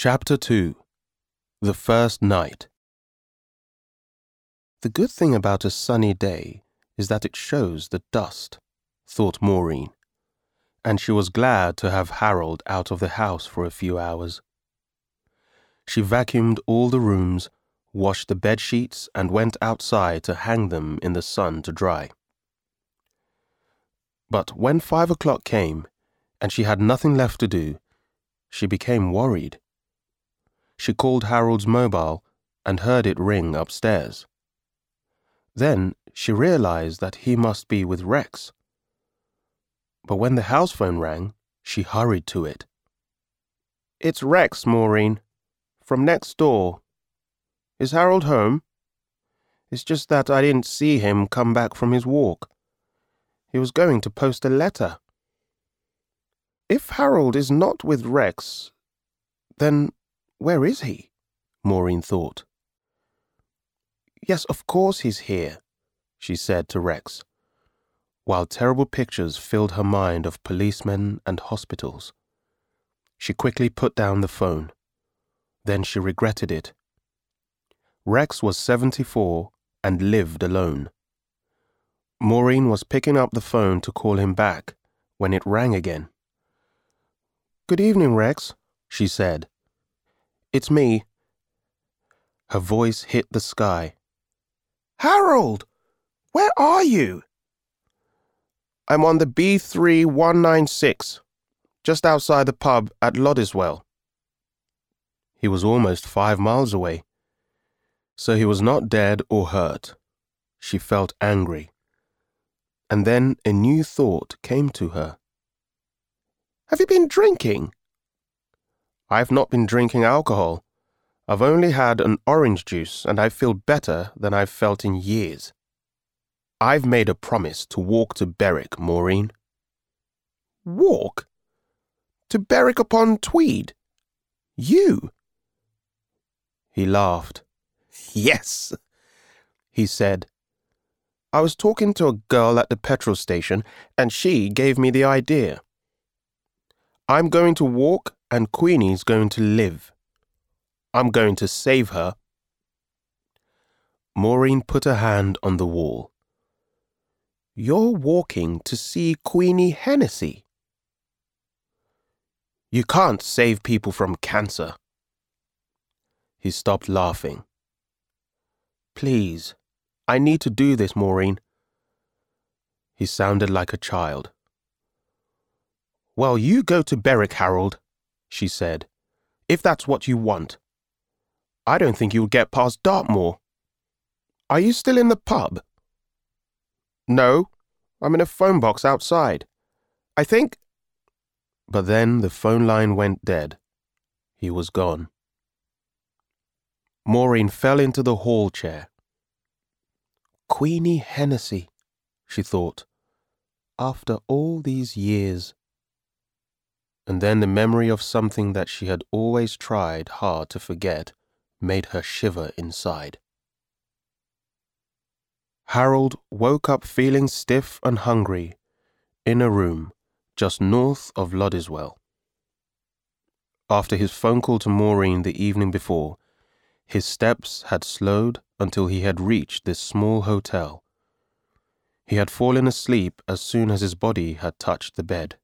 Chapter 2. The First Night. The good thing about a sunny day is that it shows the dust, thought Maureen, and she was glad to have Harold out of the house for a few hours. She vacuumed all the rooms, washed the bed sheets, and went outside to hang them in the sun to dry. But when 5 o'clock came, and she had nothing left to do, she became worried. She called Harold's mobile and heard it ring upstairs. Then she realized that he must be with Rex. But when the house phone rang, she hurried to it. "It's Rex, Maureen, from next door. Is Harold home? It's just that I didn't see him come back from his walk. He was going to post a letter." "If Harold is not with Rex, then where is he?" Maureen thought. "Yes, of course he's here," she said to Rex, while terrible pictures filled her mind of policemen and hospitals. She quickly put down the phone. Then she regretted it. Rex was 74 and lived alone. Maureen was picking up the phone to call him back when it rang again. "Good evening, Rex," she said. "It's me." Her voice hit the sky. "Harold, where are you?" "I'm on the B3196, just outside the pub at Loddiswell." He was almost 5 miles away. So he was not dead or hurt. She felt angry. And then a new thought came to her. "Have you been drinking?" "I've not been drinking alcohol. I've only had an orange juice and I feel better than I've felt in years. I've made a promise to walk to Berwick, Maureen." "Walk? To Berwick upon Tweed? You?" He laughed. "Yes," he said. "I was talking to a girl at the petrol station and she gave me the idea. I'm going to walk and Queenie's going to live. I'm going to save her." Maureen put her hand on the wall. "You're walking to see Queenie Hennessy?" "You can't save people from cancer." He stopped laughing. "Please, I need to do this, Maureen." He sounded like a child. "Well, you go to Berwick, Harold," she said, "if that's what you want. I don't think you'll get past Dartmoor. Are you still in the pub?" "No, I'm in a phone box outside. I think—" But then the phone line went dead. He was gone. Maureen fell into the hall chair. Queenie Hennessy, she thought, after all these years. And then the memory of something that she had always tried hard to forget made her shiver inside. Harold woke up feeling stiff and hungry in a room just north of Loddiswell. After his phone call to Maureen the evening before, his steps had slowed until he had reached this small hotel. He had fallen asleep as soon as his body had touched the bed.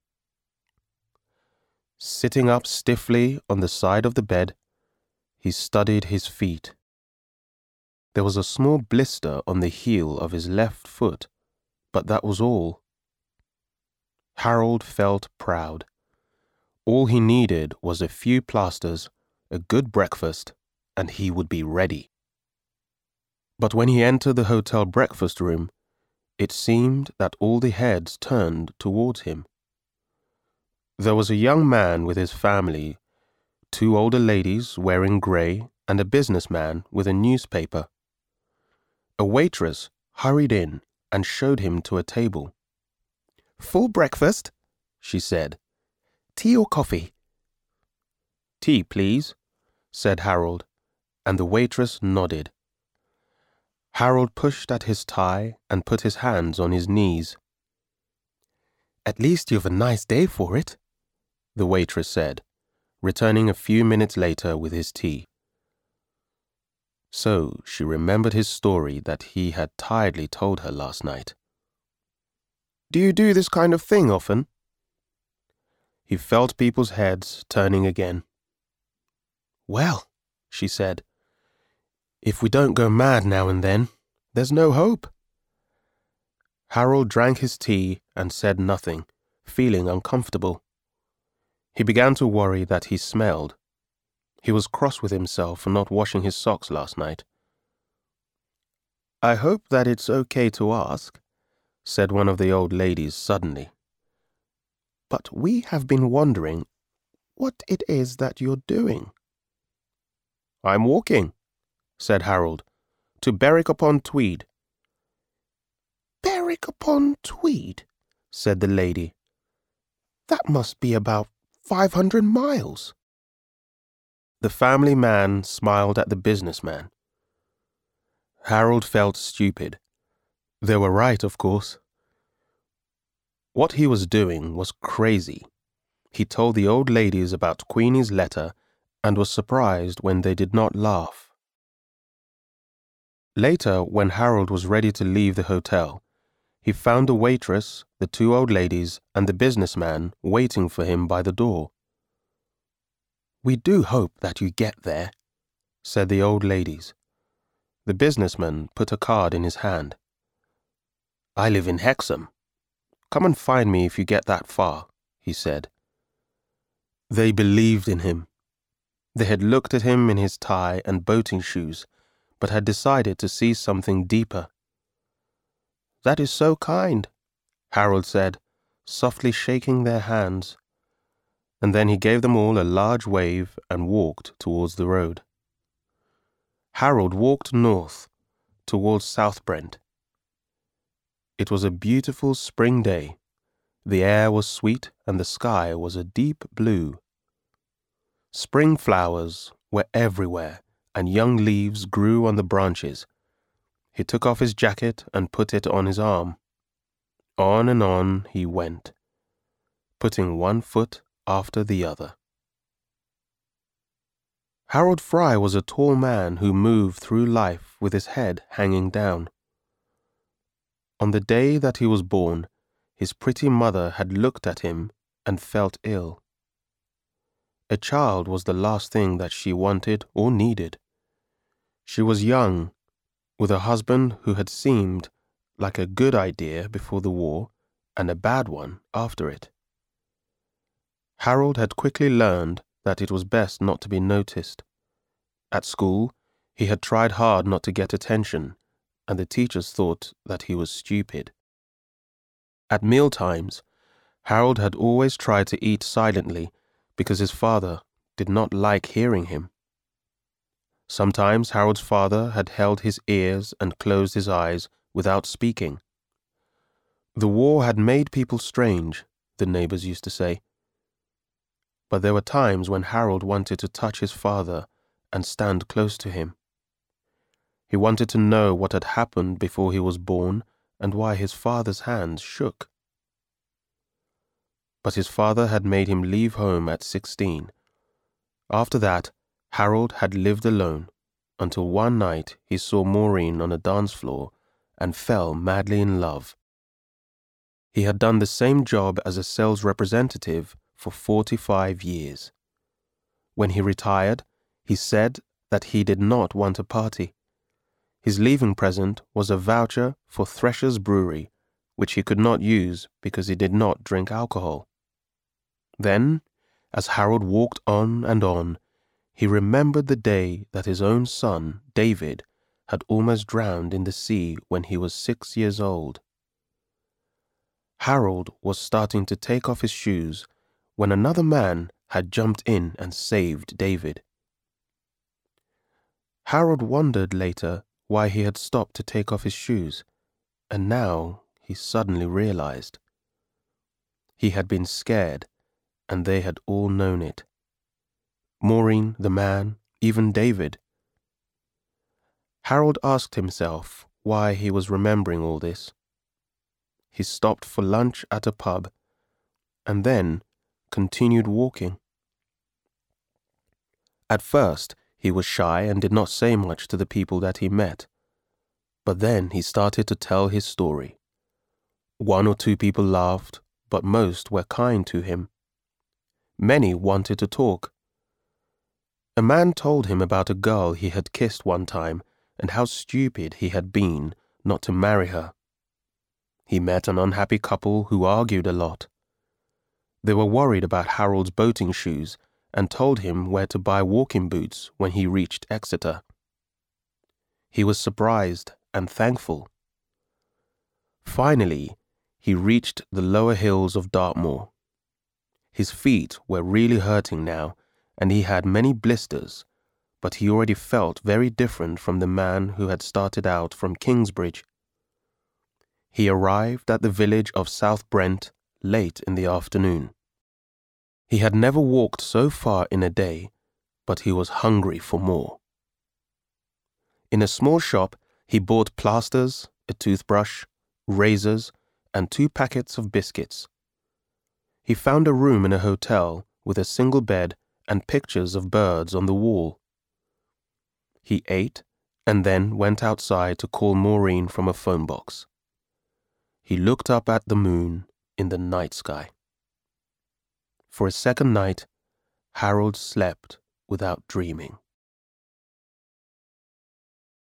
Sitting up stiffly on the side of the bed, he studied his feet. There was a small blister on the heel of his left foot, but that was all. Harold felt proud. All he needed was a few plasters, a good breakfast, and he would be ready. But when he entered the hotel breakfast room, it seemed that all the heads turned towards him. There was a young man with his family, 2 older ladies wearing grey, and a businessman with a newspaper. A waitress hurried in and showed him to a table. "Full breakfast," she said. "Tea or coffee?" "Tea, please," said Harold, and the waitress nodded. Harold pushed at his tie and put his hands on his knees. "At least you've a nice day for it," the waitress said, returning a few minutes later with his tea. So she remembered his story that he had tiredly told her last night. "Do you do this kind of thing often?" He felt people's heads turning again. "Well," she said, "if we don't go mad now and then, there's no hope." Harold drank his tea and said nothing, feeling uncomfortable. He began to worry that he smelled. He was cross with himself for not washing his socks last night. "I hope that it's okay to ask," said one of the old ladies suddenly. "But we have been wondering what it is that you're doing." "I'm walking," said Harold, "to Berwick-upon-Tweed." "Berwick-upon-Tweed," said the lady. "That must be about 500 miles. The family man smiled at the businessman. Harold felt stupid. They were right, of course. What he was doing was crazy. He told the old ladies about Queenie's letter and was surprised when they did not laugh. Later, when Harold was ready to leave the hotel, he found the waitress, the two old ladies, and the businessman waiting for him by the door. "We do hope that you get there," said the old ladies. The businessman put a card in his hand. "I live in Hexham. Come and find me if you get that far," he said. They believed in him. They had looked at him in his tie and boating shoes, but had decided to see something deeper. "That is so kind," Harold said, softly shaking their hands. And then he gave them all a large wave and walked towards the road. Harold walked north, towards South Brent. It was a beautiful spring day. The air was sweet and the sky was a deep blue. Spring flowers were everywhere and young leaves grew on the branches. He took off his jacket and put it on his arm. On and on he went, putting one foot after the other. Harold Fry was a tall man who moved through life with his head hanging down. On the day that he was born, his pretty mother had looked at him and felt ill. A child was the last thing that she wanted or needed. She was young, with a husband who had seemed like a good idea before the war and a bad one after it. Harold had quickly learned that it was best not to be noticed. At school, he had tried hard not to get attention, and the teachers thought that he was stupid. At mealtimes, Harold had always tried to eat silently because his father did not like hearing him. Sometimes Harold's father had held his ears and closed his eyes without speaking. The war had made people strange, the neighbors used to say. But there were times when Harold wanted to touch his father and stand close to him. He wanted to know what had happened before he was born and why his father's hands shook. But his father had made him leave home at 16. After that, Harold had lived alone until one night he saw Maureen on a dance floor and fell madly in love. He had done the same job as a sales representative for 45 years. When he retired, he said that he did not want a party. His leaving present was a voucher for Thresher's Brewery, which he could not use because he did not drink alcohol. Then, as Harold walked on, he remembered the day that his own son, David, had almost drowned in the sea when he was 6 years old. Harold was starting to take off his shoes when another man had jumped in and saved David. Harold wondered later why he had stopped to take off his shoes, and now he suddenly realized. He had been scared, and they had all known it. Maureen, the man, even David. Harold asked himself why he was remembering all this. He stopped for lunch at a pub, and then continued walking. At first, he was shy and did not say much to the people that he met. But then he started to tell his story. One or two people laughed, but most were kind to him. Many wanted to talk. A man told him about a girl he had kissed one time and how stupid he had been not to marry her. He met an unhappy couple who argued a lot. They were worried about Harold's boating shoes and told him where to buy walking boots when he reached Exeter. He was surprised and thankful. Finally, he reached the lower hills of Dartmoor. His feet were really hurting now, and he had many blisters, but he already felt very different from the man who had started out from Kingsbridge. He arrived at the village of South Brent late in the afternoon. He had never walked so far in a day, but he was hungry for more. In a small shop, he bought plasters, a toothbrush, razors, and 2 packets of biscuits. He found a room in a hotel with a single bed and pictures of birds on the wall. He ate and then went outside to call Maureen from a phone box. He looked up at the moon in the night sky. For a second night, Harold slept without dreaming.